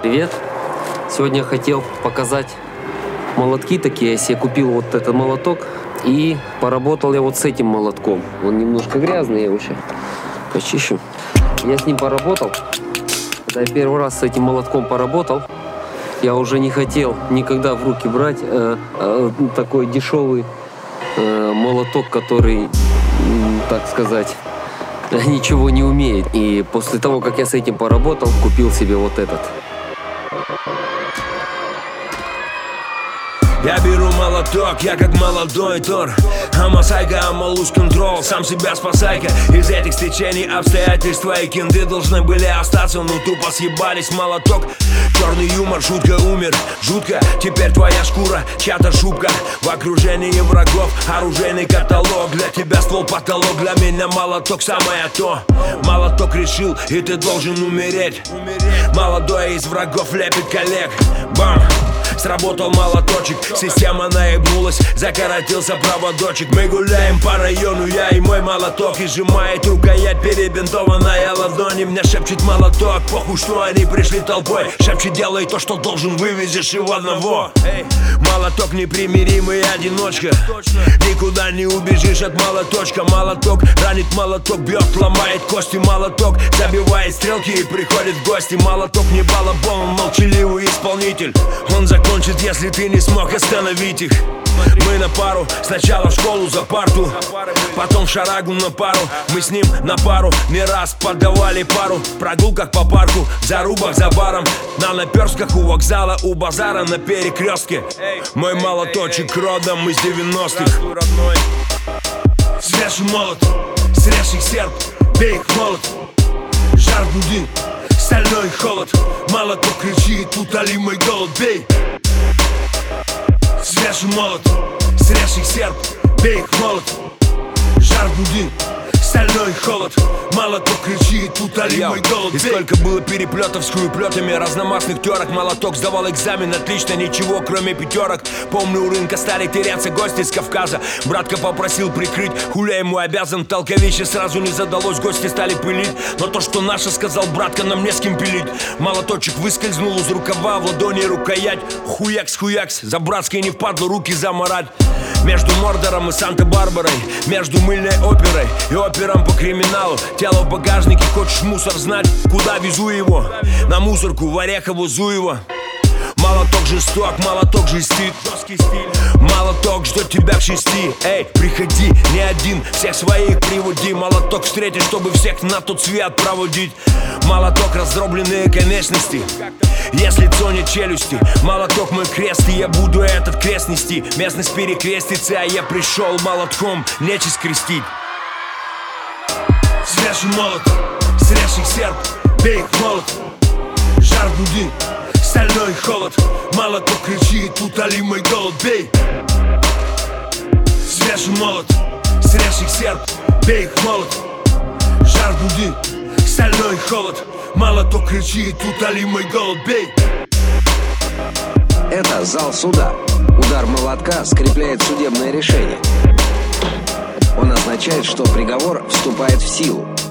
Привет! Сегодня я хотел показать молотки такие. Я себе купил вот этот молоток и поработал я вот с этим молотком. Он немножко грязный, я его сейчас почищу. Я с ним поработал. Когда я первый раз с этим молотком поработал, я уже не хотел никогда в руки брать такой дешевый молоток, который, так сказать, ничего не умеет. И после того, как я с этим поработал, купил себе вот этот. Я беру молоток, я как молодой Тор. Ама сайка, ама lose control. Сам себя спасай-ка из этих стечений обстоятельств. Твои кенты должны были остаться, но тупо съебались молоток. Черный юмор, шутка, умер, жутко. Теперь твоя шкура, чья-то шубка. В окружении врагов, оружейный каталог. Для тебя ствол потолок, для меня молоток самое то. Молоток решил, и ты должен умереть. Молодой из врагов лепит коллег. Бам! Сработал молоточек, система наебнулась, закоротился проводочек. Мы гуляем по району, я и мой молоток. И сжимает рукоять перебинтованная ладонь. Мне шепчет молоток, похуй, что они пришли толпой. Шепчет, делай то, что должен, вывезешь его одного. Молоток непримиримый одиночка. Никуда не убежишь от молоточка. Молоток ранит, молоток бьет, ломает кости. Молоток забивает стрелки и приходит в гости. Молоток не балабол, он молчаливый исполнитель. Он закончит, если ты не смог остановить их. Мы на пару, сначала в школу за парту, потом в шарагу на пару. Мы с ним на пару не раз подавали пару. В прогулках по парку, в зарубах за баром, на наперстках у вокзала, у базара на перекрестке. Мой молоточек родом из 90-х. Свежий молот, срежь их серп, бей их молот. Жар буди, стальной холод. Молоток кричит, утоли мой голод, бей. Свежий молот, срежь их серп, бей их молот. Жар буди, стальной холод. Молоток кричит, утоли мой голод, бей. И сколько было переплетов с хуеплетами, разномастных терок. Молоток сдавал экзамен отлично, ничего кроме пятерок. Помню, у рынка стали теряться гости с Кавказа. Братка попросил прикрыть, хуля ему обязан. Толковище сразу не задалось, гости стали пылить. Но то, что наше, сказал братка, нам не с кем пилить. Молоточек выскользнул из рукава, в ладони рукоять. Хуякс, за братской не впадло руки заморать. Между Мордором и Санта-Барбарой, между мыльной оперой и опером по криминалу. Тело в багажнике, хочешь мусор знать, куда везу его? На мусорку в Орехово, Зуево. Молоток жесток, молоток жестит. Молоток ждет тебя к 6. Эй, приходи, не один, всех своих приводи. Молоток встретишь, чтобы всех на тот свет проводить. Молоток раздробленные конечности, если цонит челюсти. Молоток мой крест, и я буду этот крест нести. Местность перекрестится, а я пришел молотком нечисть крестить. Свежий молот, срежь их серп, бей их молот. Жар буди, стальной холод. Молоток кричит, утоли мой голод, бей. Свежий молот, срежь их серп, бей их молот. Жар буди, стальной холод. Молоток кричит, утоли мой голод, бей. Это зал суда. Удар молотка скрепляет судебное решение. Он означает, что приговор вступает в силу.